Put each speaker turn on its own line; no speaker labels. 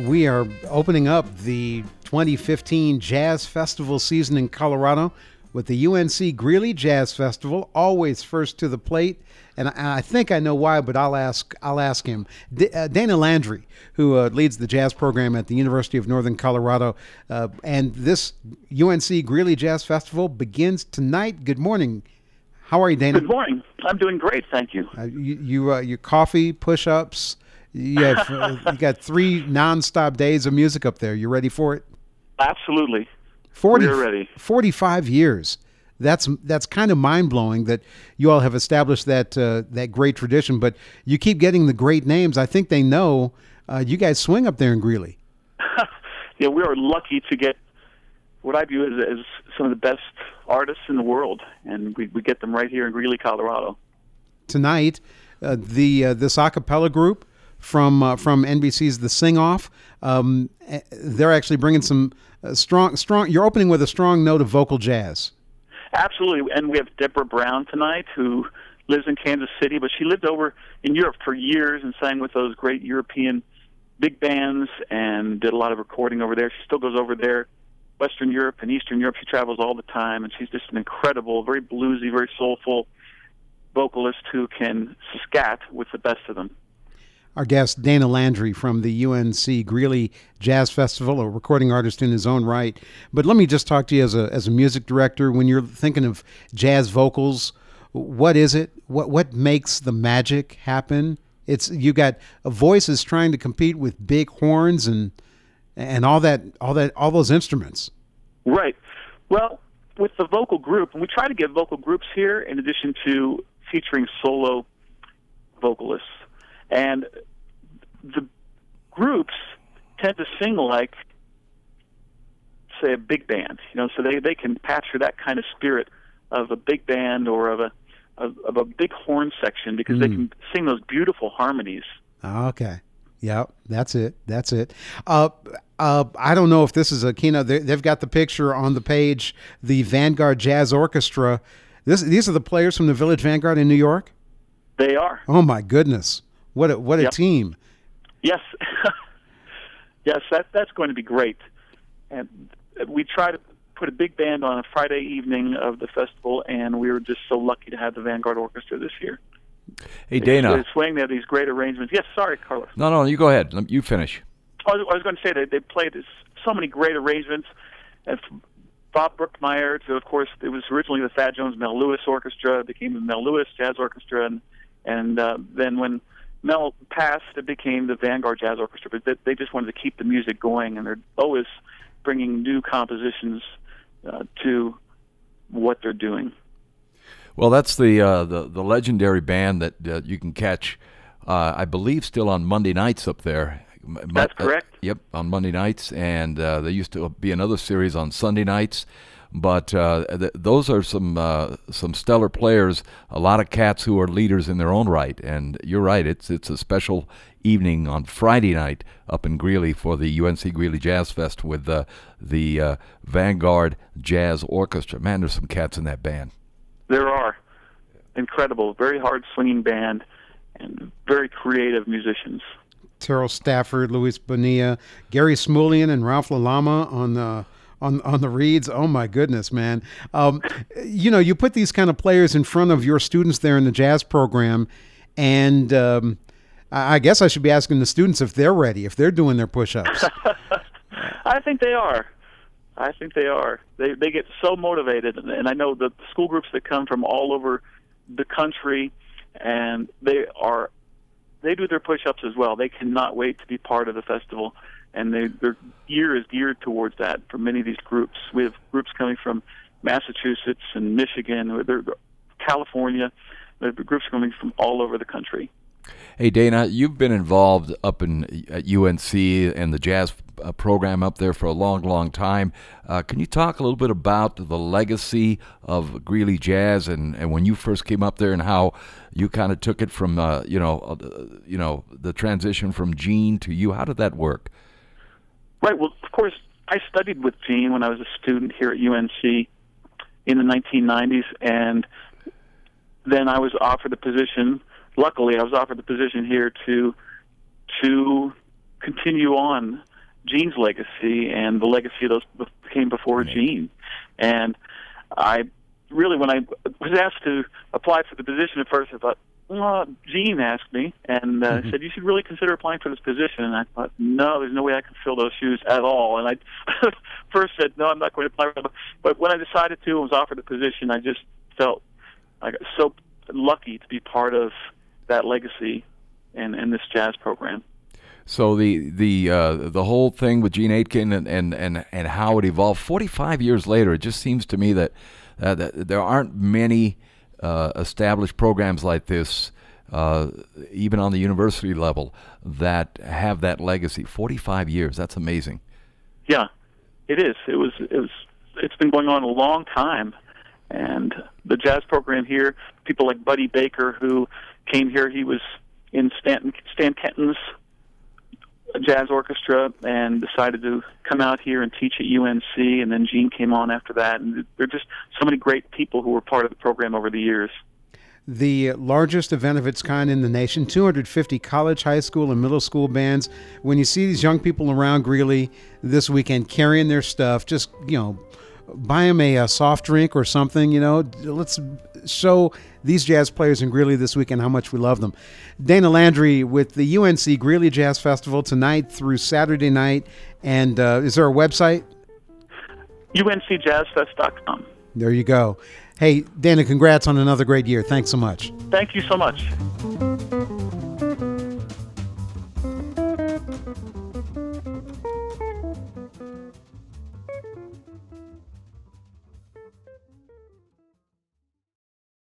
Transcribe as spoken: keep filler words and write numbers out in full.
We are opening up the twenty fifteen Jazz Festival season in Colorado with the U N C Greeley Jazz Festival, always first to the plate. And I, I think I know why, but I'll ask I'll ask him. D- uh, Dana Landry, who uh, leads the jazz program at the University of Northern Colorado. Uh, and this U N C Greeley Jazz Festival begins tonight. Good morning. How are you, Dana?
Good morning. I'm doing great, thank you.
Uh, you you uh, your coffee, push-ups. You have uh, you got three nonstop days of music up there. You ready for it?
Absolutely.
forty,
We're ready.
forty-five years. That's that's kind of mind-blowing that you all have established that uh, that great tradition, but you keep getting the great names. I think they know uh, you guys swing up there in Greeley.
Yeah, we are lucky to get what I view as, as some of the best artists in the world, and we, we get them right here in Greeley, Colorado.
Tonight, uh, the uh, this a cappella group from uh, from N B C's The Sing Off, um, they're actually bringing some uh, strong strong. You're opening with a strong note of vocal jazz.
Absolutely, and we have Deborah Brown tonight, who lives in Kansas City, but she lived over in Europe for years and sang with those great European big bands and did a lot of recording over there. She still goes over there, Western Europe and Eastern Europe. She travels all the time, and she's just an incredible, very bluesy, very soulful vocalist who can scat with the best of them.
Our guest, Dana Landry from the U N C Greeley Jazz Festival, a recording artist in his own right. But let me just talk to you as a as a music director. When you're thinking of jazz vocals, what is it? What what makes the magic happen? It's you got voices trying to compete with big horns and and all that all that all those instruments.
Right. Well, with the vocal group, and we try to get vocal groups here in addition to featuring solo vocalists. And the groups tend to sing like, say, a big band, you know, so they, they can capture that kind of spirit of a big band or of a of, of a big horn section because mm. they can sing those beautiful harmonies.
Okay. Yeah, that's it. That's it. Uh, uh, I don't know if this is a keynote. They, they've got the picture on the page, the Vanguard Jazz Orchestra. This, these are the players from the Village Vanguard in New York?
They are.
Oh, my goodness. What a, what a
yep.
team.
Yes. yes, that that's going to be great. And we try to put a big band on a Friday evening of the festival, and we were just so lucky to have the Vanguard Orchestra this year.
Hey, Dana.
They swing, they have these great arrangements. Yes, sorry, Carlos.
No, no, you go ahead. You finish.
I was, I was going to say that they played this, so many great arrangements. And Bob Brookmeyer, to, of course, it was originally the Thad Jones Mel Lewis Orchestra. It became the Mel Lewis Jazz Orchestra. And, and uh, then when Mel passed, it became the Vanguard Jazz Orchestra, but they, they just wanted to keep the music going, and they're always bringing new compositions uh, to what they're doing.
Well, that's the uh, the, the legendary band that uh, you can catch, uh, I believe, still on Monday nights up there.
That's correct.
Uh, yep, on Monday nights, and uh, there used to be another series on Sunday nights. But uh, th- those are some uh, some stellar players. A lot of cats who are leaders in their own right. And you're right; it's it's a special evening on Friday night up in Greeley for the U N C Greeley Jazz Fest with uh, the uh, Vanguard Jazz Orchestra. Man, there's some cats in that band.
There are incredible, very hard swinging band, and very creative musicians.
Terrell Stafford, Luis Bonilla, Gary Smulian, and Ralph Lalama on the. On, on the reeds. Oh, my goodness, man. Um, you know, you put these kind of players in front of your students there in the jazz program, and um, I guess I should be asking the students if they're ready, if they're doing their push-ups.
I think they are. I think they are. They they get so motivated, and I know the school groups that come from all over the country, and they are they do their push-ups as well. They cannot wait to be part of the festival. And they, their year is geared towards that for many of these groups. We have groups coming from Massachusetts and Michigan, they're, California. There are groups coming from all over the country.
Hey, Dana, you've been involved up in at U N C and the jazz uh, program up there for a long, long time. Uh, can you talk a little bit about the legacy of Greeley Jazz and, and when you first came up there and how you kind of took it from, uh, you know, uh, you know, the transition from Gene to you? How did that work?
Right. Well, of course, I studied with Gene when I was a student here at U N C in the nineteen nineties, and then I was offered a position. Luckily, I was offered the position here to to continue on Gene's legacy and the legacy of those that came before
Right.
Gene. And I really, when I was asked to apply for the position at first, I thought, well, Gene asked me and uh,
Mhm.
said, you should really consider applying for this position. And I thought, no, there's no way I can fill those shoes at all. And I first said, no, I'm not going to apply for them. But when I decided to and was offered the position, I just felt like so lucky to be part of that legacy and, and this jazz program.
So the the uh, the whole thing with Gene Aitken and, and, and, and how it evolved forty-five years later, it just seems to me that, uh, that there aren't many uh, established programs like this, uh, even on the university level, that have that legacy. forty-five years, that's amazing.
Yeah, it is. It was. It was. It's been going on a long time, and the jazz program here. People like Buddy Baker, who came here. He was in Stanton, Stan Kenton's jazz orchestra and decided to come out here and teach at U N C. And then Gene came on after that. And there are just so many great people who were part of the program over the years.
The largest event of its kind in the nation, two hundred fifty college, high school, and middle school bands. When you see these young people around Greeley this weekend carrying their stuff, just, you know, buy them a, a soft drink or something, you know. Let's show these jazz players in Greeley this weekend how much we love them. Dana Landry with the U N C Greeley Jazz Festival tonight through Saturday night. And uh, is there a website?
U N C jazz fest dot com.
There you go. Hey, Dana, congrats on another great year. Thanks so much.
Thank you so much.